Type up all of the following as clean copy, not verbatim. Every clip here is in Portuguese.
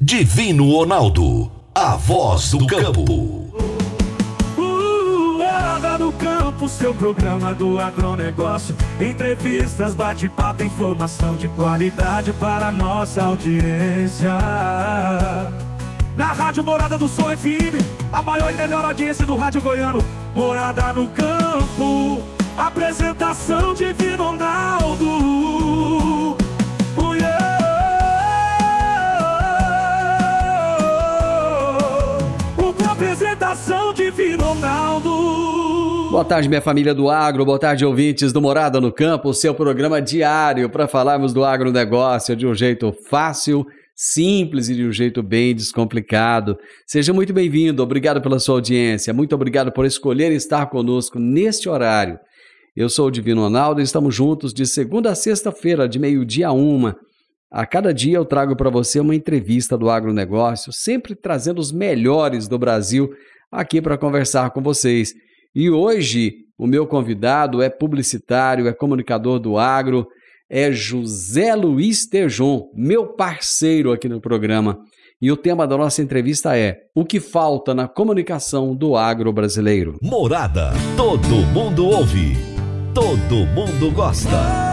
Divino Ronaldo, a voz do campo. Morada no Campo, seu programa do agronegócio. Entrevistas, bate-papo, informação de qualidade para nossa audiência. Na Rádio Morada do Sol FM, a maior e melhor audiência do rádio goiano. Morada no Campo, apresentação Divino Ronaldo. Apresentação Divino Ronaldo. Boa tarde, minha família do agro, boa tarde, ouvintes do Morada no Campo, seu programa diário para falarmos do agronegócio de um jeito fácil, simples e de um jeito bem descomplicado. Seja muito bem-vindo, obrigado pela sua audiência, muito obrigado por escolher estar conosco neste horário. Eu sou o Divino Ronaldo e estamos juntos de segunda a sexta-feira, de meio-dia a 1h. A cada dia eu trago para você uma entrevista do agronegócio, sempre trazendo os melhores do Brasil aqui para conversar com vocês. E hoje o meu convidado é publicitário, é comunicador do agro, é José Luiz Tejon, meu parceiro aqui no programa. E o tema da nossa entrevista é: o que falta na comunicação do agro brasileiro? Morada, todo mundo ouve, todo mundo gosta.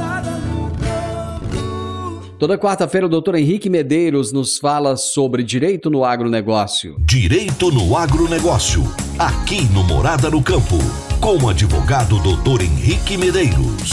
Toda quarta-feira o doutor Henrique Medeiros nos fala sobre direito no agronegócio. Direito no agronegócio, aqui no Morada no Campo, com o advogado doutor Henrique Medeiros.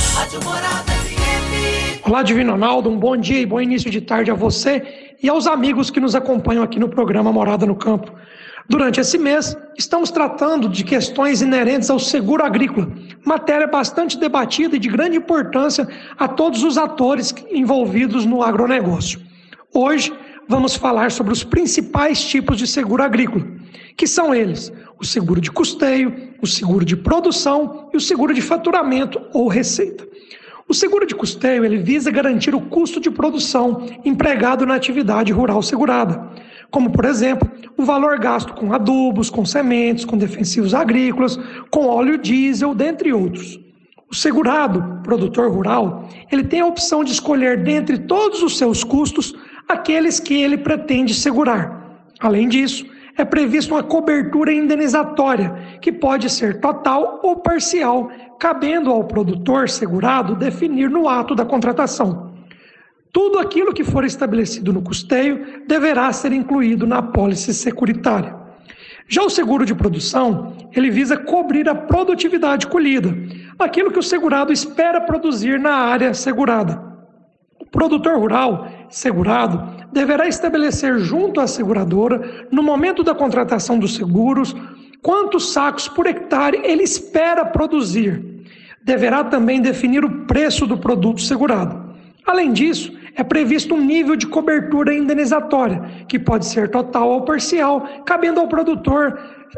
Olá, Divino Ronaldo, um bom dia e bom início de tarde a você e aos amigos que nos acompanham aqui no programa Morada no Campo. Durante esse mês, estamos tratando de questões inerentes ao seguro agrícola, matéria bastante debatida e de grande importância a todos os atores envolvidos no agronegócio. Hoje, vamos falar sobre os principais tipos de seguro agrícola, que são eles: o seguro de custeio, o seguro de produção e o seguro de faturamento ou receita. O seguro de custeio ele visa garantir o custo de produção empregado na atividade rural segurada, como, por exemplo, o valor gasto com adubos, com sementes, com defensivos agrícolas, com óleo diesel, dentre outros. O segurado, produtor rural, ele tem a opção de escolher dentre todos os seus custos aqueles que ele pretende segurar. Além disso, é prevista uma cobertura indenizatória, que pode ser total ou parcial, cabendo ao produtor segurado definir no ato da contratação. Tudo aquilo que for estabelecido no custeio deverá ser incluído na apólice securitária. Já o seguro de produção, ele visa cobrir a produtividade colhida, aquilo que o segurado espera produzir na área segurada. O produtor rural segurado deverá estabelecer junto à seguradora, no momento da contratação dos seguros, quantos sacos por hectare ele espera produzir. Deverá também definir o preço do produto segurado. Além disso, é previsto um nível de cobertura indenizatória, que pode ser total ou parcial, cabendo ao produtor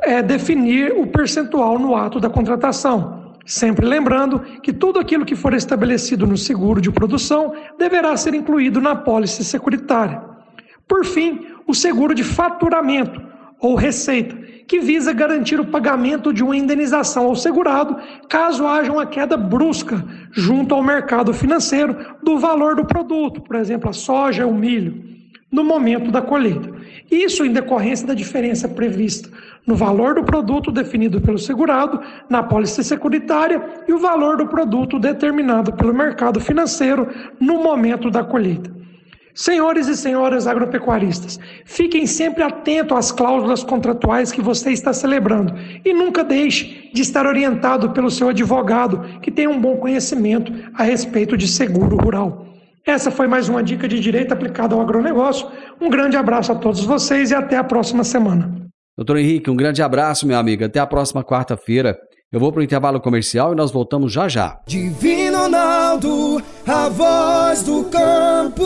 definir o percentual no ato da contratação. Sempre lembrando que tudo aquilo que for estabelecido no seguro de produção deverá ser incluído na apólice securitária. Por fim, o seguro de faturamento ou receita, que visa garantir o pagamento de uma indenização ao segurado caso haja uma queda brusca junto ao mercado financeiro do valor do produto, por exemplo, a soja, o milho, no momento da colheita. Isso em decorrência da diferença prevista no valor do produto definido pelo segurado, na apólice securitária, e o valor do produto determinado pelo mercado financeiro no momento da colheita. Senhores e senhoras agropecuaristas, fiquem sempre atentos às cláusulas contratuais que você está celebrando e nunca deixe de estar orientado pelo seu advogado, que tem um bom conhecimento a respeito de seguro rural. Essa foi mais uma dica de direito aplicado ao agronegócio. Um grande abraço a todos vocês e até a próxima semana. Doutor Henrique, um grande abraço, meu amigo. Até a próxima quarta-feira. Eu vou para o intervalo comercial e nós voltamos já já. Divino Ronaldo, a voz do campo.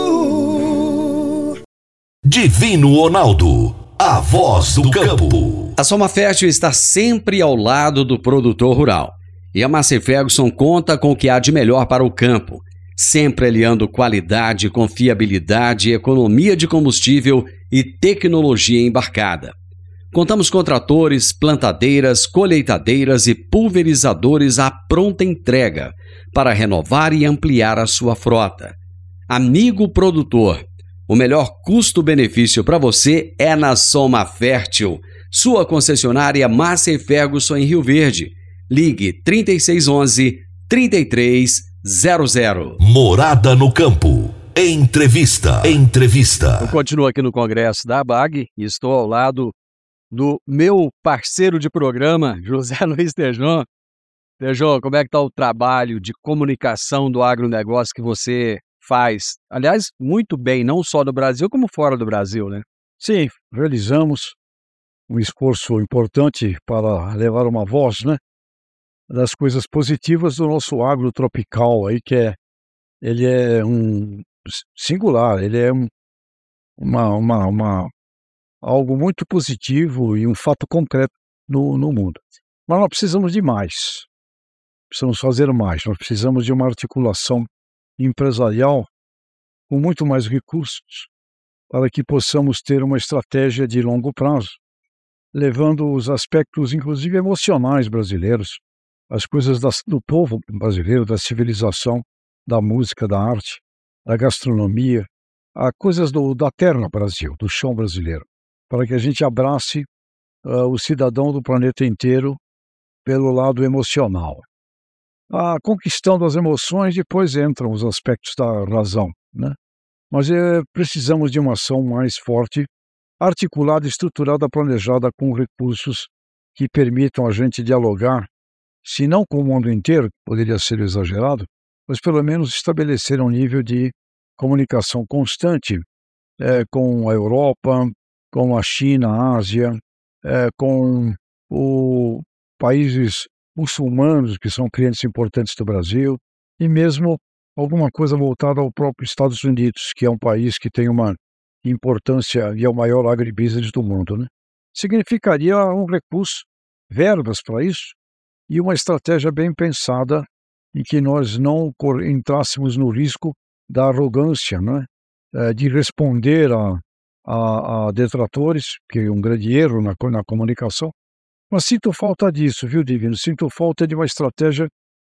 Divino Ronaldo, a voz do campo. A Soma Fértil está sempre ao lado do produtor rural. E a Massey Ferguson conta com o que há de melhor para o campo, sempre aliando qualidade, confiabilidade, economia de combustível e tecnologia embarcada. Contamos com tratores, plantadeiras, colheitadeiras e pulverizadores à pronta entrega para renovar e ampliar a sua frota. Amigo produtor, O melhor custo-benefício para você é na Soma Fértil, sua concessionária Massey Ferguson em Rio Verde. Ligue 3611-3300. Morada no Campo. Entrevista. Eu continuo aqui no Congresso da ABAG e estou ao lado do meu parceiro de programa, José Luiz Tejon. Tejon, como é que está o trabalho de comunicação do agronegócio que você faz? Aliás, muito bem, não só no Brasil, como fora do Brasil, né? Sim, realizamos um esforço importante para levar uma voz, né, das coisas positivas do nosso agro tropical aí, ele é um singular, ele é algo muito positivo e um fato concreto no mundo. Mas nós precisamos de mais, precisamos fazer mais, nós precisamos de uma articulação empresarial com muito mais recursos para que possamos ter uma estratégia de longo prazo, levando os aspectos, inclusive emocionais brasileiros, as coisas do povo brasileiro, da civilização, da música, da arte, da gastronomia, a coisas da terra Brasil, do chão brasileiro, para que a gente abrace o cidadão do planeta inteiro pelo lado emocional. Conquistando as emoções, depois entram os aspectos da razão, né? Mas precisamos de uma ação mais forte, articulada, estruturada, planejada, com recursos que permitam a gente dialogar, se não com o mundo inteiro, poderia ser exagerado, mas pelo menos estabelecer um nível de comunicação constante com a Europa, com a China, a Ásia, com os países muçulmanos, que são clientes importantes do Brasil, e mesmo alguma coisa voltada ao próprio Estados Unidos, que é um país que tem uma importância e é o maior agribusiness do mundo, né? Significaria um recurso, verbas para isso, e uma estratégia bem pensada em que nós não entrássemos no risco da arrogância, né? De responder a detratores, que é um grande erro na comunicação. Mas sinto falta disso, viu, Divino? Sinto falta de uma estratégia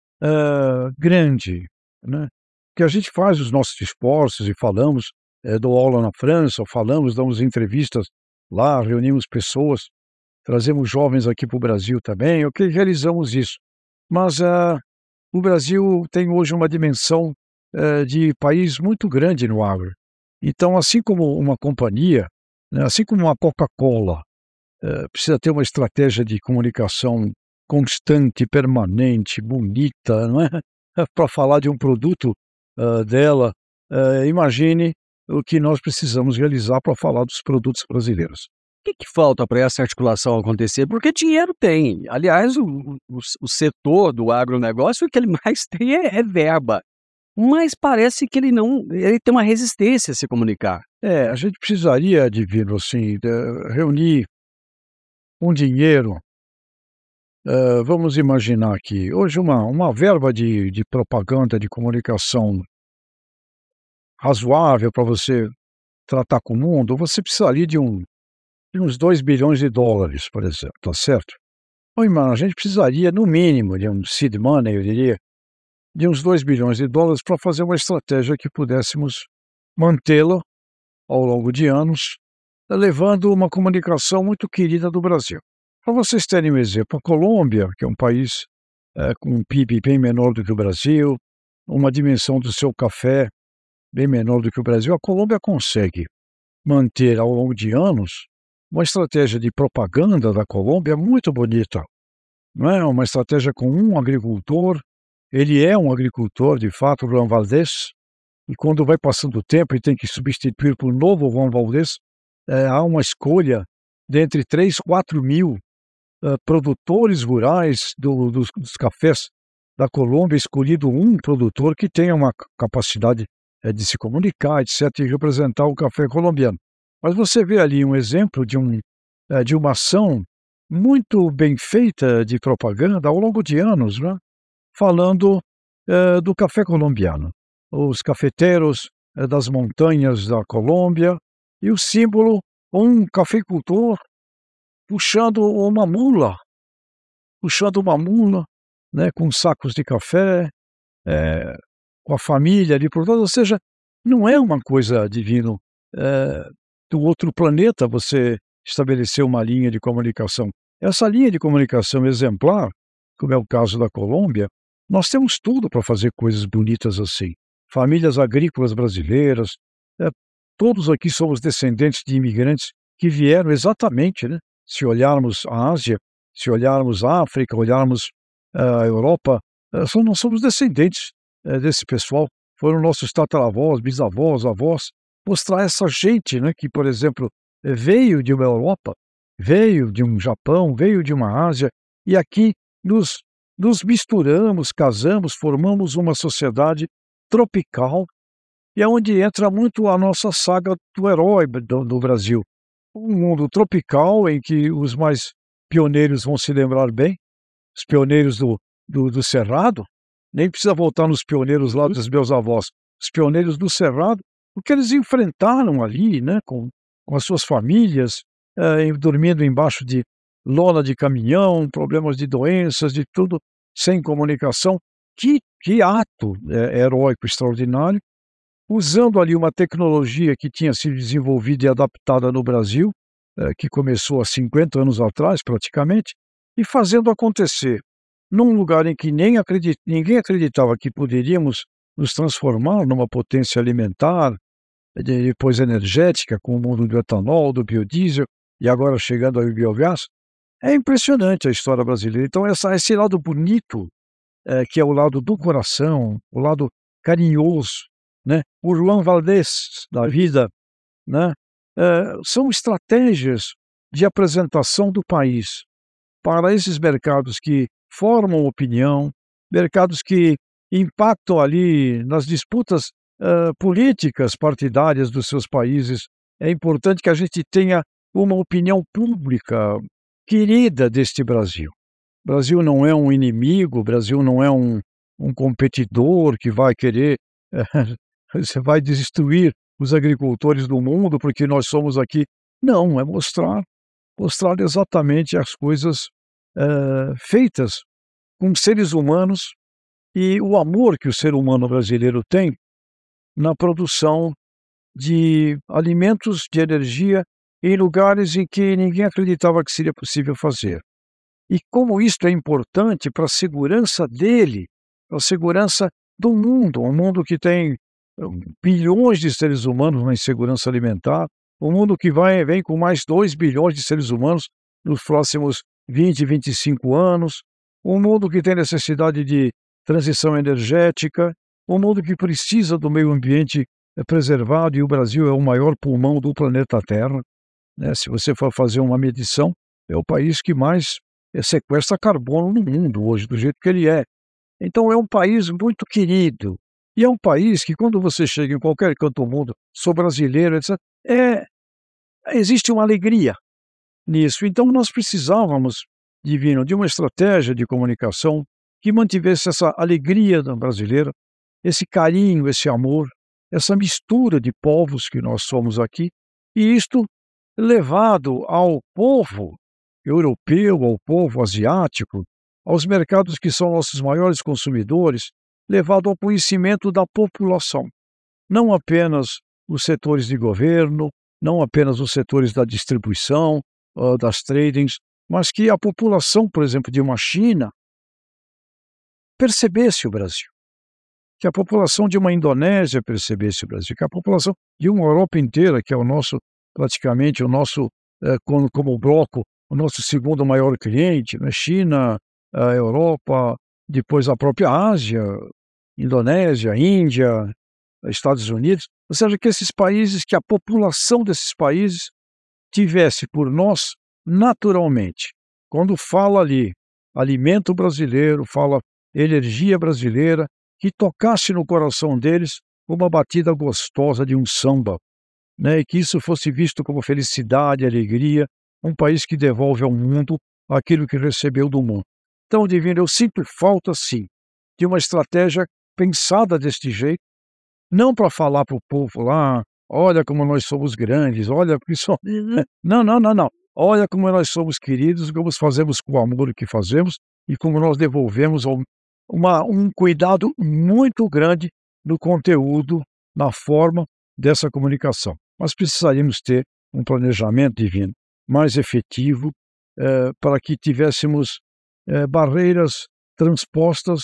grande, né? Que a gente faz os nossos esforços e falamos, dou aula na França, damos entrevistas lá, reunimos pessoas, trazemos jovens aqui para o Brasil também, ok, realizamos isso. Mas o Brasil tem hoje uma dimensão de país muito grande no agro. Então, assim como uma companhia, né, assim como uma Coca-Cola, precisa ter uma estratégia de comunicação constante, permanente, bonita, não é? Para falar de um produto dela, imagine o que nós precisamos realizar para falar dos produtos brasileiros. O que falta para essa articulação acontecer? Porque dinheiro tem. Aliás, o setor do agronegócio, o que ele mais tem é verba. Mas parece que ele tem uma resistência a se comunicar. A gente precisaria, Divino, assim, reunir um dinheiro. Vamos imaginar aqui, hoje uma verba de propaganda, de comunicação razoável para você tratar com o mundo, você precisaria de uns 2 bilhões de dólares, por exemplo, tá certo? Ou, irmão, a gente precisaria, no mínimo, de um seed money, eu diria, de uns 2 bilhões de dólares para fazer uma estratégia que pudéssemos mantê-la ao longo de anos, levando uma comunicação muito querida do Brasil. Para vocês terem um exemplo, a Colômbia, que é um país com um PIB bem menor do que o Brasil, uma dimensão do seu café bem menor do que o Brasil, a Colômbia consegue manter ao longo de anos uma estratégia de propaganda da Colômbia muito bonita. Não é uma estratégia com um agricultor, ele é um agricultor, de fato, o Juan Valdez, e quando vai passando o tempo e tem que substituir por um novo Juan Valdez, há uma escolha dentre 3, 4 mil produtores rurais dos cafés da Colômbia, escolhido um produtor que tenha uma capacidade de se comunicar, etc., e representar o café colombiano. Mas você vê ali um exemplo de uma ação muito bem feita de propaganda ao longo de anos, né? Falando do café colombiano. Os cafeteiros das montanhas da Colômbia e o símbolo, um cafeicultor puxando uma mula, né, com sacos de café, com a família ali por trás. Ou seja, não é uma coisa, Divino, do outro planeta, você estabeleceu uma linha de comunicação. Essa linha de comunicação exemplar, como é o caso da Colômbia, nós temos tudo para fazer coisas bonitas assim. Famílias agrícolas brasileiras, todos aqui somos descendentes de imigrantes que vieram exatamente, né? Se olharmos a Ásia, se olharmos a África, olharmos a Europa, nós somos descendentes desse pessoal. Foram nossos tataravós, bisavós, avós, mostrar essa gente, né, que, por exemplo, veio de uma Europa, veio de um Japão, veio de uma Ásia, e aqui nos misturamos, casamos, formamos uma sociedade tropical, e é onde entra muito a nossa saga do herói do Brasil. Um mundo tropical em que os mais pioneiros vão se lembrar bem, os pioneiros do Cerrado, nem precisa voltar nos pioneiros lá dos meus avós, os pioneiros do Cerrado, o que eles enfrentaram ali, né, com as suas famílias, dormindo embaixo de lona de caminhão, problemas de doenças, de tudo, sem comunicação. Que ato heróico extraordinário, usando ali uma tecnologia que tinha sido desenvolvida e adaptada no Brasil, que começou há 50 anos atrás praticamente, e fazendo acontecer num lugar em que ninguém acreditava que poderíamos nos transformar numa potência alimentar, depois energética, com o mundo do etanol, do biodiesel, e agora chegando ao biogás. É impressionante a história brasileira. Então, esse lado bonito, que é o lado do coração, o lado carinhoso, né? O João Valdez da vida, né? São estratégias de apresentação do país para esses mercados que formam opinião, mercados que impactam ali nas disputas políticas partidárias dos seus países. É importante que a gente tenha uma opinião pública querida deste Brasil. O Brasil não é um inimigo, o Brasil não é um competidor que vai querer, você vai destruir os agricultores do mundo porque nós somos aqui. Não, é mostrar exatamente as coisas feitas com seres humanos e o amor que o ser humano brasileiro tem na produção de alimentos, de energia, em lugares em que ninguém acreditava que seria possível fazer. E como isto é importante para a segurança dele, para a segurança do mundo, um mundo que tem bilhões de seres humanos na insegurança alimentar, um mundo que vem com mais 2 bilhões de seres humanos nos próximos 20, 25 anos, um mundo que tem necessidade de transição energética, um mundo que precisa do meio ambiente preservado, e o Brasil é o maior pulmão do planeta Terra, né? Se você for fazer uma medição, é o país que mais sequestra carbono no mundo hoje, do jeito que ele é. Então é um país muito querido, e é um país que quando você chega em qualquer canto do mundo, sou brasileiro, etc., existe uma alegria nisso. Então nós precisávamos, Divino, de uma estratégia de comunicação que mantivesse essa alegria brasileira, esse carinho, esse amor, essa mistura de povos que nós somos aqui, e isto levado ao povo europeu, ao povo asiático, aos mercados que são nossos maiores consumidores, levado ao conhecimento da população. Não apenas os setores de governo, não apenas os setores da distribuição, das tradings, mas que a população, por exemplo, de uma China, percebesse o Brasil. Que a população de uma Indonésia percebesse o Brasil, que a população de uma Europa inteira, que é praticamente o nosso, como bloco, o nosso segundo maior cliente, né? China, a Europa, depois a própria Ásia, Indonésia, Índia, Estados Unidos, ou seja, que esses países, que a população desses países tivesse por nós naturalmente. Quando fala ali alimento brasileiro, fala energia brasileira, que tocasse no coração deles uma batida gostosa de um samba, né? E que isso fosse visto como felicidade, alegria, um país que devolve ao mundo aquilo que recebeu do mundo. Então, Divino, eu sinto falta, sim, de uma estratégia pensada deste jeito, não para falar para o povo lá, olha como nós somos grandes, olha que só... Não. Olha como nós somos queridos, como fazemos com o amor que fazemos e como nós devolvemos um cuidado muito grande no conteúdo, na forma dessa comunicação. mas precisaríamos ter um planejamento divino mais efetivo para que tivéssemos barreiras transpostas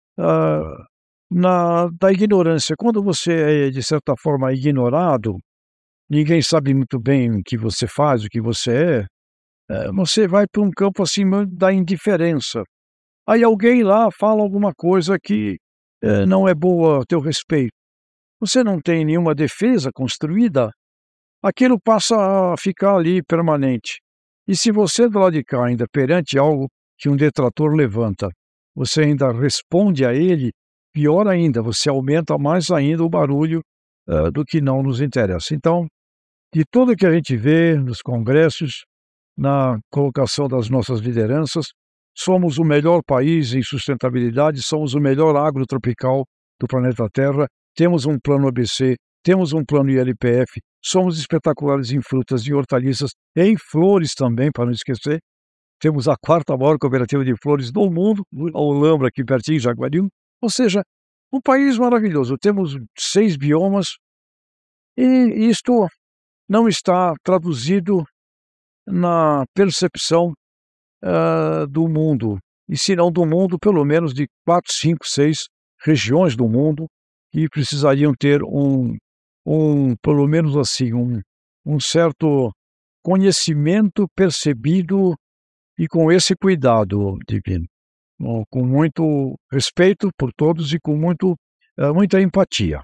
da ignorância. Quando você é, de certa forma, ignorado, ninguém sabe muito bem o que você faz, o que você você vai para um campo acima da indiferença. Aí alguém lá fala alguma coisa que não é boa a teu respeito. Você não tem nenhuma defesa construída, aquilo passa a ficar ali permanente. E se você do lado de cá, ainda perante algo que um detrator levanta, você ainda responde a ele, pior ainda, você aumenta mais ainda o barulho do que não nos interessa. Então, de tudo que a gente vê nos congressos, na colocação das nossas lideranças, somos o melhor país em sustentabilidade, somos o melhor agrotropical do planeta Terra, temos um plano ABC, temos um plano ILPF, somos espetaculares em frutas e hortaliças, em flores também, para não esquecer. Temos a 4ª maior cooperativa de flores do mundo, a Olambra, aqui pertinho, Jaguariúna. Ou seja, um país maravilhoso. Temos 6 biomas e isto não está traduzido na percepção do mundo, e se não do mundo, pelo menos de 4, 5, 6 regiões do mundo que precisariam ter pelo menos assim, um certo conhecimento percebido e com esse cuidado divino, com muito respeito por todos e com muita empatia,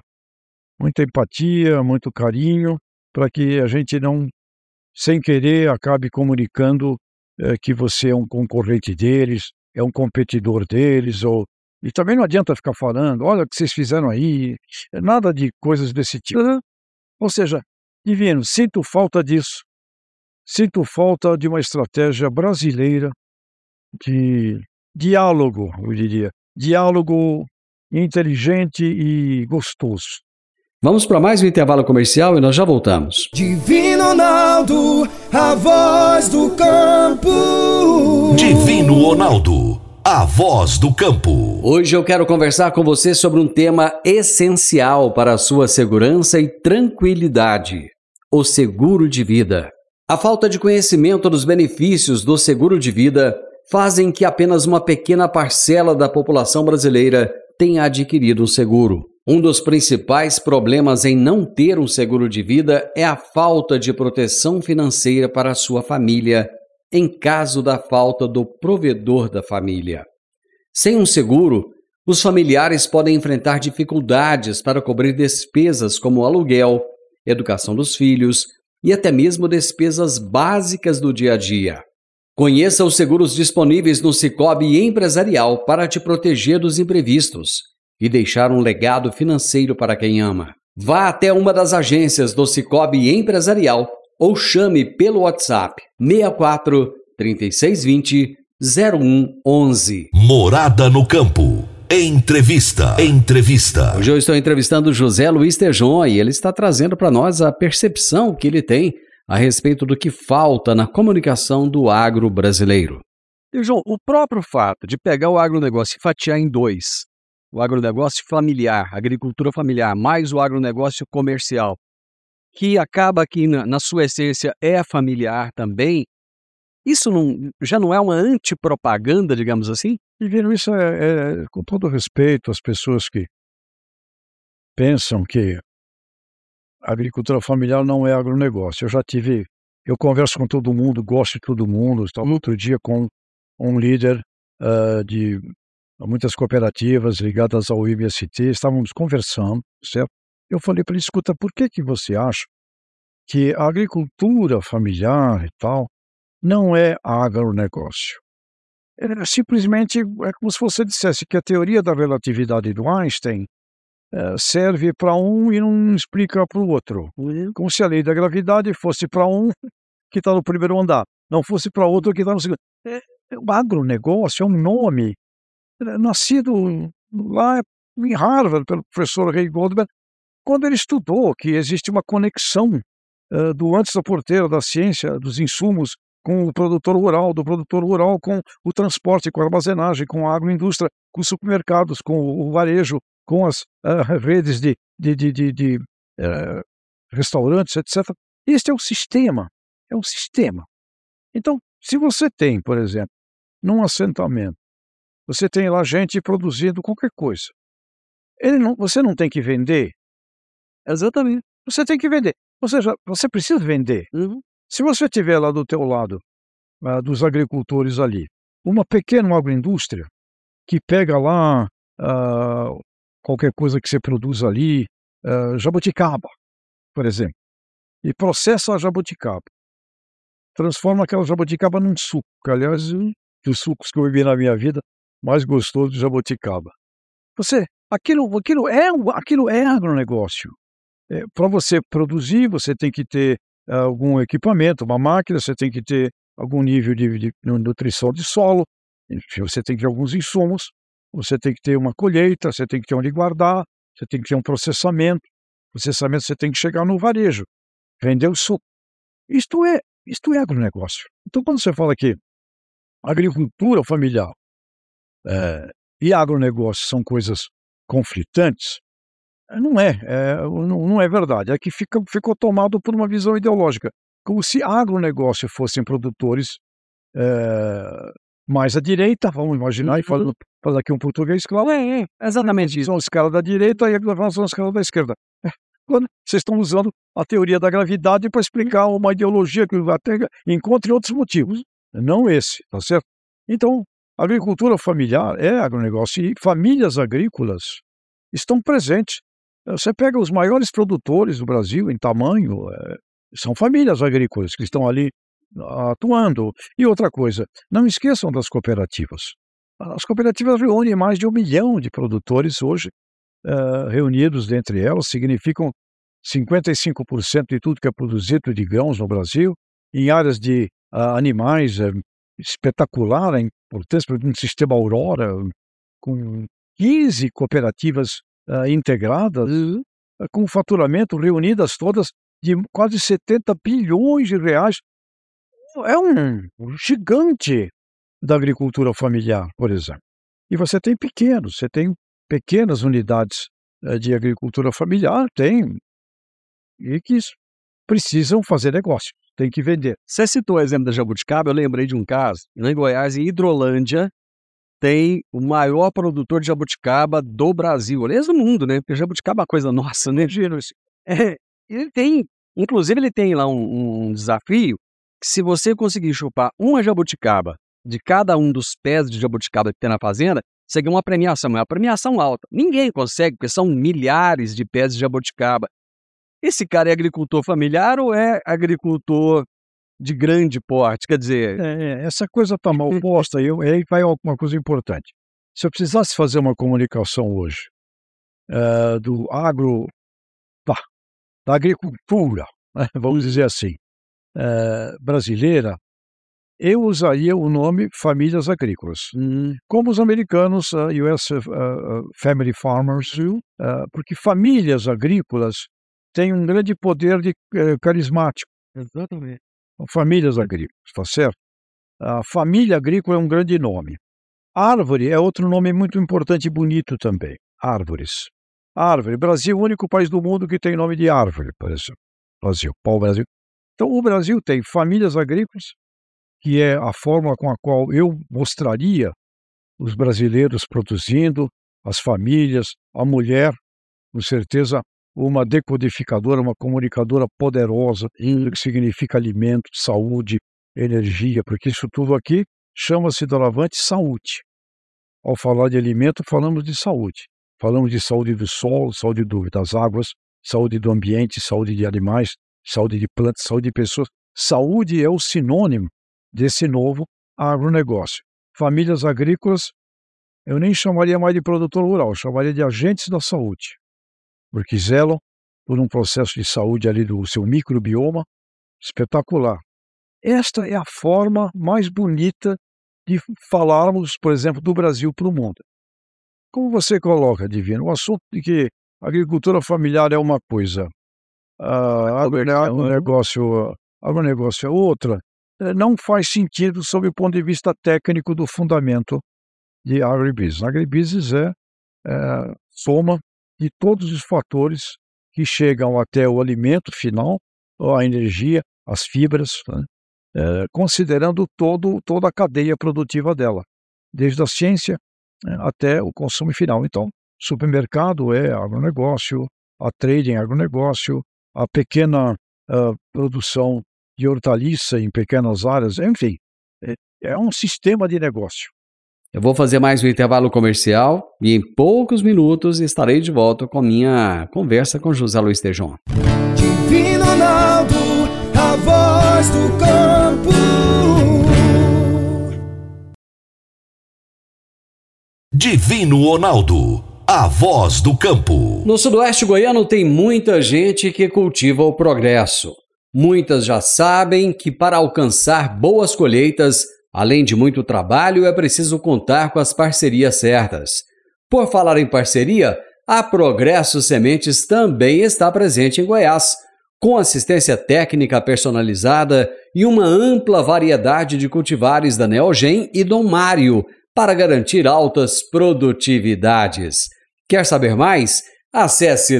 muito carinho, para que a gente não, sem querer, acabe comunicando que você é um concorrente deles, é um competidor deles, e também não adianta ficar falando, olha o que vocês fizeram aí, nada de coisas desse tipo. Ou seja, divino, sinto falta disso, sinto falta de uma estratégia brasileira de diálogo, eu diria, diálogo inteligente e gostoso. Vamos para mais um intervalo comercial e nós já voltamos. Divino Ronaldo, a voz do campo. Divino Ronaldo, a voz do campo. Hoje eu quero conversar com você sobre um tema essencial para a sua segurança e tranquilidade: o seguro de vida. A falta de conhecimento dos benefícios do seguro de vida fazem que apenas uma pequena parcela da população brasileira tenha adquirido um seguro. Um dos principais problemas em não ter um seguro de vida é a falta de proteção financeira para a sua família, em caso da falta do provedor da família. Sem um seguro, os familiares podem enfrentar dificuldades para cobrir despesas como aluguel, educação dos filhos e até mesmo despesas básicas do dia a dia. Conheça os seguros disponíveis no Sicoob Empresarial para te proteger dos imprevistos e deixar um legado financeiro para quem ama. Vá até uma das agências do Sicoob Empresarial ou chame pelo WhatsApp 64 3620 0111. Morada no Campo. Entrevista. Hoje eu estou entrevistando José Luiz Tejon e ele está trazendo para nós a percepção que ele tem a respeito do que falta na comunicação do agro brasileiro. Tejon, o próprio fato de pegar o agronegócio e fatiar em dois, o agronegócio familiar, agricultura familiar, mais o agronegócio comercial, que acaba que na sua essência é familiar também, isso já não é uma antipropaganda, digamos assim? E viram, isso com todo respeito às pessoas que pensam que a agricultura familiar não é agronegócio. Eu converso com todo mundo, gosto de todo mundo. Estava outro dia com um líder de muitas cooperativas ligadas ao IBST, estávamos conversando, certo? Eu falei para ele, escuta, por que você acha que a agricultura familiar e tal não é agronegócio? Simplesmente é como se você dissesse que a teoria da relatividade do Einstein serve para um e não explica para o outro. Como se a lei da gravidade fosse para um que está no primeiro andar, não fosse para outro que está no segundo. O agronegócio é um nome nascido lá em Harvard pelo professor Ray Goldberg, quando ele estudou que existe uma conexão do antes da porteira da ciência, dos insumos, com o produtor rural, do produtor rural com o transporte, com a armazenagem, com a agroindústria, com os supermercados, com o varejo, com as redes de restaurantes, etc. Este é um sistema, é um sistema. Então, se você tem, por exemplo, num assentamento, você tem lá gente produzindo qualquer coisa. Você não tem que vender, Exatamente. você tem que vender. Ou seja, você precisa vender. Uhum. Se você tiver lá do teu lado, dos agricultores ali, uma pequena agroindústria que pega lá qualquer coisa que você produz ali, jabuticaba, por exemplo, e processa a jabuticaba, transforma aquela jabuticaba num suco, que aliás, um dos sucos que eu bebi na minha vida, mais gostoso de jabuticaba. Aquilo é agronegócio. Para você produzir, você tem que ter algum equipamento, uma máquina, você tem que ter algum nível de nutrição de solo, enfim, você tem que ter alguns insumos, você tem que ter uma colheita, você tem que ter onde guardar, você tem que ter um processamento. Processamento você tem que chegar no varejo, vender o suco. Isto é agronegócio. Então, quando você fala que agricultura familiar e agronegócio são coisas conflitantes, não é verdade. É que ficou tomado por uma visão ideológica, como se agronegócio fossem produtores mais à direita, vamos imaginar, e falando aqui um português claro. Exatamente isso. São os caras da direita e nós são os caras da esquerda. Quando vocês estão usando a teoria da gravidade para explicar uma ideologia que até encontre outros motivos, não esse, tá certo? Então, a agricultura familiar é agronegócio e famílias agrícolas estão presentes. Você pega os maiores produtores do Brasil em tamanho, são famílias agrícolas que estão ali atuando. E outra coisa, não esqueçam das cooperativas. As cooperativas reúnem mais de 1 milhão de produtores hoje, reunidos dentre elas, significam 55% de tudo que é produzido de grãos no Brasil, em áreas de animais, espetacular a importância de um sistema Aurora, com 15 cooperativas integradas, com faturamento reunidas todas de quase 70 bilhões de reais. É um gigante da agricultura familiar, por exemplo. E você tem pequenas unidades de agricultura familiar, e que precisam fazer negócio, tem que vender. Você citou o exemplo da jabuticaba, eu lembrei de um caso, lá em Goiás, em Hidrolândia, tem o maior produtor de jabuticaba do Brasil, aliás, do mundo, né? Porque jabuticaba é uma coisa nossa, né? Inclusive ele tem lá um desafio, que se você conseguir chupar uma jabuticaba de cada um dos pés de jabuticaba que tem na fazenda, você ganha uma premiação, mas é uma premiação alta. Ninguém consegue, porque são milhares de pés de jabuticaba. Esse cara é agricultor familiar ou é agricultor de grande porte? Quer dizer... essa coisa está mal posta, e aí vai uma coisa importante. Se eu precisasse fazer uma comunicação hoje da agricultura, né, vamos dizer assim, brasileira, eu usaria o nome famílias agrícolas. Como os americanos, US Family Farmers, porque famílias agrícolas têm um grande poder carismático. Exatamente. Famílias agrícolas, tá certo? A família agrícola é um grande nome. Árvore é outro nome muito importante e bonito também. Árvores. Árvore. Brasil é o único país do mundo que tem nome de árvore, por exemplo. Pau-Brasil. Então, o Brasil tem famílias agrícolas, que é a forma com a qual eu mostraria os brasileiros produzindo, as famílias, a mulher, com certeza, uma decodificadora, uma comunicadora poderosa, que significa alimento, saúde, energia, porque isso tudo aqui chama-se doravante saúde. Ao falar de alimento, falamos de saúde. Falamos de saúde do solo, saúde das águas, saúde do ambiente, saúde de animais, saúde de plantas, saúde de pessoas. Saúde é o sinônimo desse novo agronegócio. Famílias agrícolas, eu nem chamaria mais de produtor rural, eu chamaria de agentes da saúde, porque zelam por um processo de saúde ali do seu microbioma espetacular. Esta é a forma mais bonita de falarmos, por exemplo, do Brasil para o mundo. Como você coloca, Divino, o assunto de que a agricultura familiar é uma coisa, agronegócio é outra, não faz sentido sob o ponto de vista técnico do fundamento de agribusiness. Agribusiness é soma de todos os fatores que chegam até o alimento final, a energia, as fibras, né? Considerando toda a cadeia produtiva dela, desde a ciência até o consumo final. Então, supermercado é agronegócio, a trading é agronegócio, a pequena produção de hortaliça em pequenas áreas, enfim, é um sistema de negócio. Eu vou fazer mais um intervalo comercial e em poucos minutos estarei de volta com a minha conversa com José Luiz Tejon. Divino Ronaldo, a voz do campo. Divino Ronaldo, a voz do campo. No sudoeste goiano tem muita gente que cultiva o progresso. Muitas já sabem que para alcançar boas colheitas, além de muito trabalho, é preciso contar com as parcerias certas. Por falar em parceria, a Progresso Sementes também está presente em Goiás, com assistência técnica personalizada e uma ampla variedade de cultivares da Neogen e Dom Mário para garantir altas produtividades. Quer saber mais? Acesse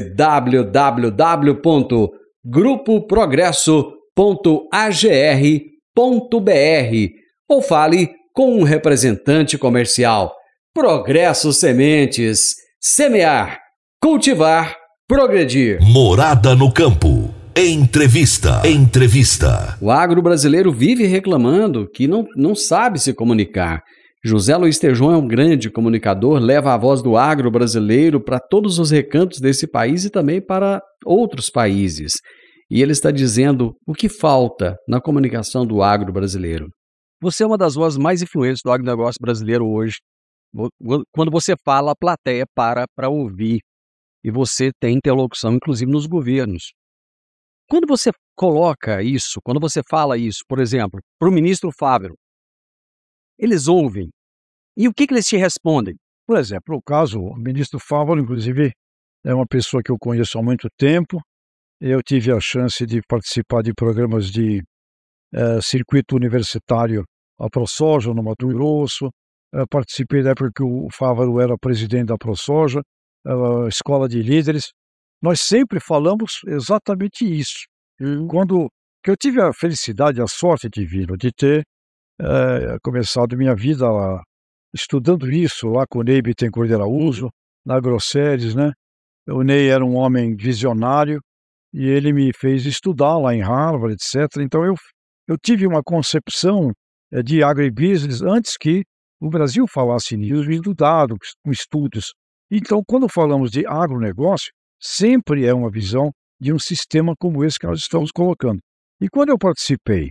www.grupoprogresso.agr.br ou fale com um representante comercial. Progresso Sementes. Semear, cultivar, progredir. Morada no campo. Entrevista. O agro brasileiro vive reclamando que não sabe se comunicar. José Luiz Tejon é um grande comunicador, leva a voz do agro brasileiro para todos os recantos desse país e também para outros países. E ele está dizendo o que falta na comunicação do agro brasileiro. Você é uma das vozes mais influentes do agronegócio brasileiro hoje. Quando você fala, a plateia para ouvir. E você tem interlocução, inclusive, nos governos. Quando você coloca isso, quando você fala isso, por exemplo, para o ministro Fávero, eles ouvem. E o que eles te respondem? Por exemplo, o caso, o ministro Fávero, inclusive, é uma pessoa que eu conheço há muito tempo. Eu tive a chance de participar de programas de circuito universitário, a ProSoja, no Mato Grosso. Participei da época que o Fávero era presidente da ProSoja, a Escola de Líderes. Nós sempre falamos exatamente isso. Quando que eu tive a felicidade, a sorte divina de ter começado minha vida lá, estudando isso lá com o Ney Bittencourt de Araújo, na Grosseres, né? O Ney era um homem visionário e ele me fez estudar lá em Harvard, etc. Então eu tive uma concepção de agribusiness antes que o Brasil falasse nisso, estudado com estudos. Então, quando falamos de agronegócio, sempre é uma visão de um sistema como esse que nós estamos colocando. E quando eu participei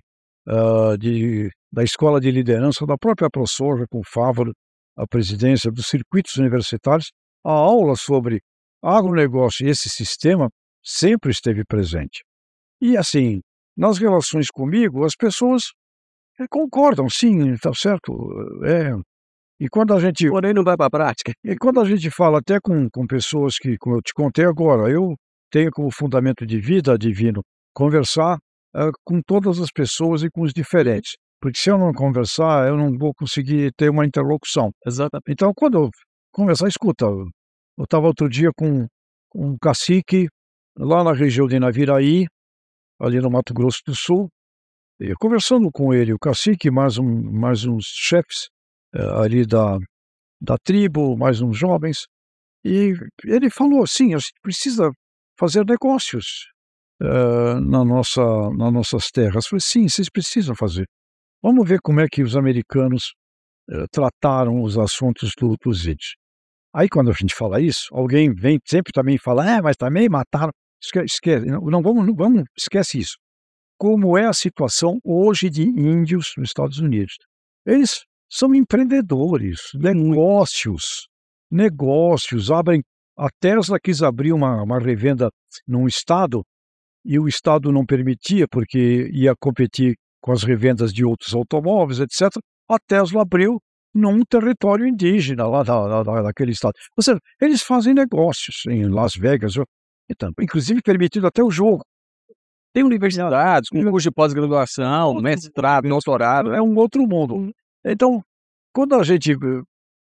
da escola de liderança da própria ProSoja, com o Fávero, a presidência dos circuitos universitários, a aula sobre agronegócio e esse sistema sempre esteve presente. E assim, nas relações comigo, as pessoas concordam, sim, está certo. E quando a gente... Porém, não vai para a prática. E quando a gente fala até com pessoas que, como eu te contei agora, eu tenho como fundamento de vida divino conversar com todas as pessoas e com os diferentes. Porque se eu não conversar, eu não vou conseguir ter uma interlocução. Exatamente. Então, quando eu conversar, escuta, eu estava outro dia com um cacique lá na região de Naviraí, ali no Mato Grosso do Sul, e conversando com ele, o cacique, mais uns chefes ali da tribo, mais uns jovens, e ele falou assim, a gente precisa fazer negócios nas nossas terras. Eu falei, sim, vocês precisam fazer. Vamos ver como é que os americanos trataram os assuntos dos índios. Aí quando a gente fala isso, alguém vem sempre também fala, mas também mataram. Esquece, esquece isso. Como é a situação hoje de índios nos Estados Unidos? Eles são empreendedores, negócios, abrem. A Tesla quis abrir uma revenda num estado e o estado não permitia porque ia competir com as revendas de outros automóveis, etc. A Tesla abriu num território indígena lá daquele estado. Ou seja, eles fazem negócios em Las Vegas, então, inclusive permitido até o jogo. Tem universidades com curso de pós-graduação, mestrado, doutorado. É um outro mundo. Então, quando a gente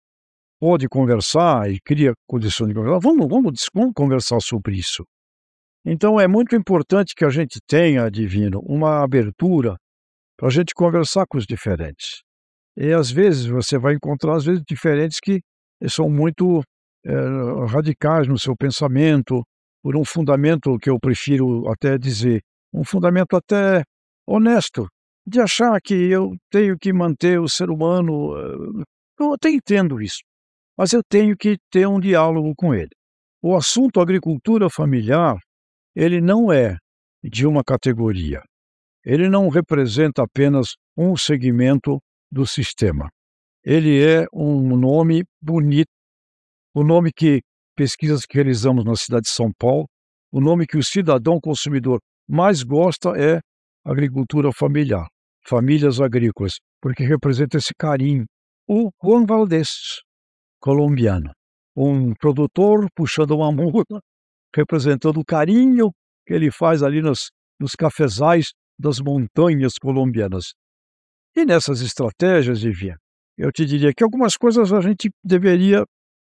pode conversar e cria condições de conversar, vamos conversar sobre isso. Então é muito importante que a gente tenha, Divino, uma abertura para a gente conversar com os diferentes. E às vezes você vai encontrar, às vezes, diferentes que são muito radicais no seu pensamento, por um fundamento que eu prefiro até dizer, um fundamento até honesto, de achar que eu tenho que manter o ser humano. Eu até entendo isso, mas eu tenho que ter um diálogo com ele. O assunto agricultura familiar, ele não é de uma categoria. Ele não representa apenas um segmento do sistema. Ele é um nome bonito, o nome que pesquisas que realizamos na cidade de São Paulo, o nome que o cidadão consumidor mais gosta é agricultura familiar, famílias agrícolas, porque representa esse carinho. O Juan Valdez, colombiano, um produtor puxando uma muda, representando o carinho que ele faz ali nos cafezais das montanhas colombianas. E nessas estratégias, Vivian, eu te diria que algumas coisas a gente deveria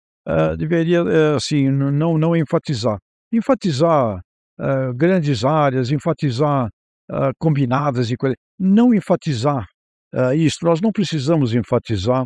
assim, não enfatizar. Enfatizar grandes áreas, enfatizar combinadas e coisas. Não enfatizar isso. Nós não precisamos enfatizar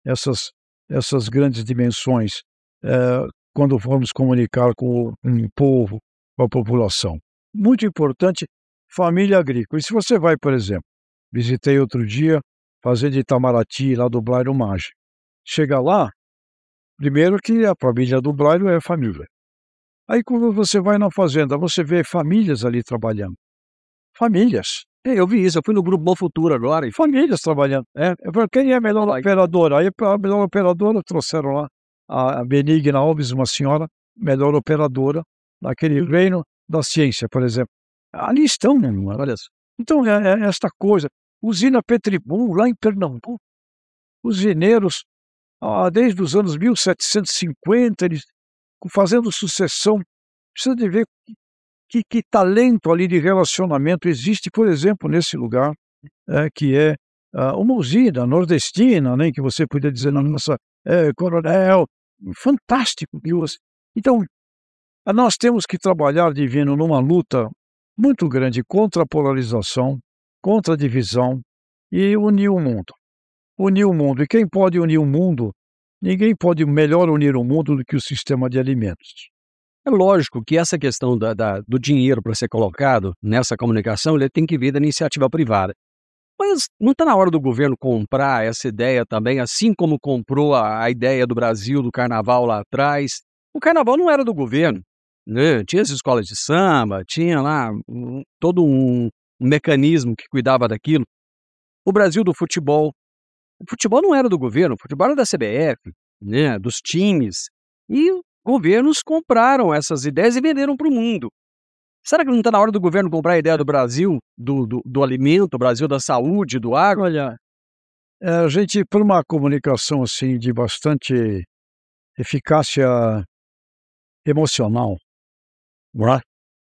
essas grandes dimensões quando formos comunicar com um povo, com a população. Muito importante, família agrícola. E se você vai, por exemplo, visitei outro dia, fazenda de Itamaraty, lá do Blairo Maggi. Chega lá, primeiro que a família do Blairo é família. Aí quando você vai na fazenda, você vê famílias ali trabalhando. Famílias. Eu vi isso, eu fui no Grupo Bom Futuro agora. Famílias trabalhando. Quem é a melhor operadora? Aí a melhor operadora trouxeram lá a Benigna Alves, uma senhora, melhor operadora, naquele reino da ciência, por exemplo. Ali estão, olha só. Então, esta coisa. Usina Petribul, lá em Pernambuco. Os mineiros, desde os anos 1750, eles fazendo sucessão. Precisa de ver que talento ali de relacionamento existe, por exemplo, nesse lugar, que é uma usina nordestina, né, que você podia dizer na nossa Coronel, fantástico. Então, nós temos que trabalhar, Divino, numa luta muito grande contra a polarização, contra a divisão e unir o mundo. Unir o mundo. E quem pode unir o mundo? Ninguém pode melhor unir o mundo do que o sistema de alimentos. É lógico que essa questão do dinheiro para ser colocado nessa comunicação, ele tem que vir da iniciativa privada. Mas não está na hora do governo comprar essa ideia também, assim como comprou a ideia do Brasil, do carnaval lá atrás? O carnaval não era do governo, né? Tinha as escolas de samba, tinha lá todo um mecanismo que cuidava daquilo. O Brasil do futebol. O futebol não era do governo, o futebol era da CBF, né? Dos times. E governos compraram essas ideias e venderam para o mundo. Será que não está na hora do governo comprar a ideia do Brasil, do alimento, o Brasil da saúde, do agro? Olha, a gente, por uma comunicação assim de bastante eficácia emocional, não é?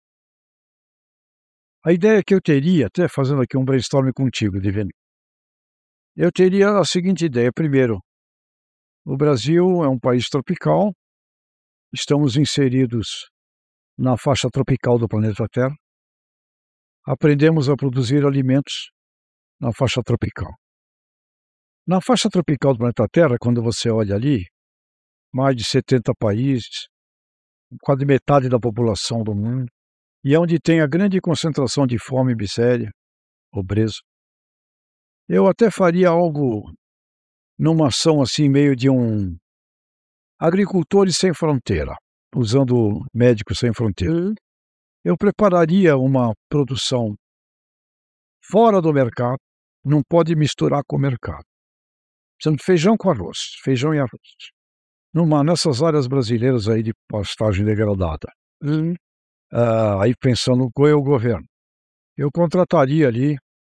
A ideia que eu teria, até fazendo aqui um brainstorming contigo, Divino, eu teria a seguinte ideia. Primeiro, o Brasil é um país tropical, estamos inseridos na faixa tropical do planeta Terra, aprendemos a produzir alimentos na faixa tropical. Na faixa tropical do planeta Terra, quando você olha ali, mais de 70 países, quase metade da população do mundo, e é onde tem a grande concentração de fome, miséria, pobreza. Eu até faria algo numa ação assim, meio de um agricultores sem fronteira, usando Médicos Sem Fronteiras. Eu prepararia uma produção fora do mercado, não pode misturar com o mercado. Sendo feijão com arroz, feijão e arroz. Nessas áreas brasileiras aí de pastagem degradada. Aí pensando com o governo, eu contrataria ali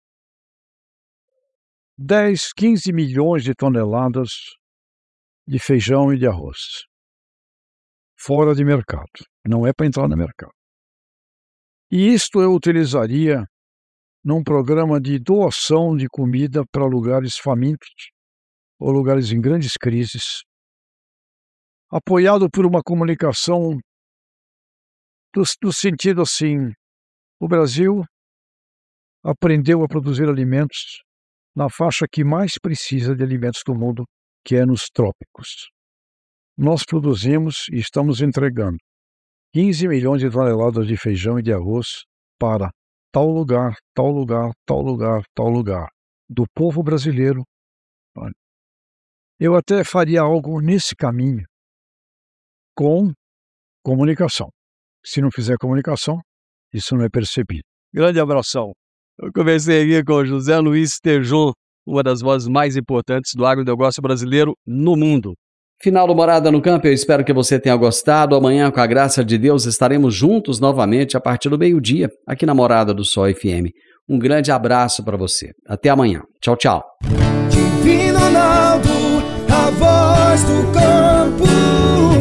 10, 15 milhões de toneladas de feijão e de arroz. Fora de mercado. Não é para entrar no mercado. E isto eu utilizaria num programa de doação de comida para lugares famintos ou lugares em grandes crises, apoiado por uma comunicação no sentido assim, o Brasil aprendeu a produzir alimentos na faixa que mais precisa de alimentos do mundo, que é nos trópicos. Nós produzimos e estamos entregando 15 milhões de toneladas de feijão e de arroz para tal lugar, tal lugar, tal lugar, tal lugar, do povo brasileiro. Eu até faria algo nesse caminho com comunicação. Se não fizer comunicação, isso não é percebido. Grande abração. Eu conversei aqui com o José Luiz Tejon, uma das vozes mais importantes do agronegócio brasileiro no mundo. Final do Morada no Campo, eu espero que você tenha gostado. Amanhã, com a graça de Deus, estaremos juntos novamente a partir do meio-dia, aqui na Morada do Sol FM. Um grande abraço para você. Até amanhã. Tchau, tchau. Divino Ronaldo, a voz do campo.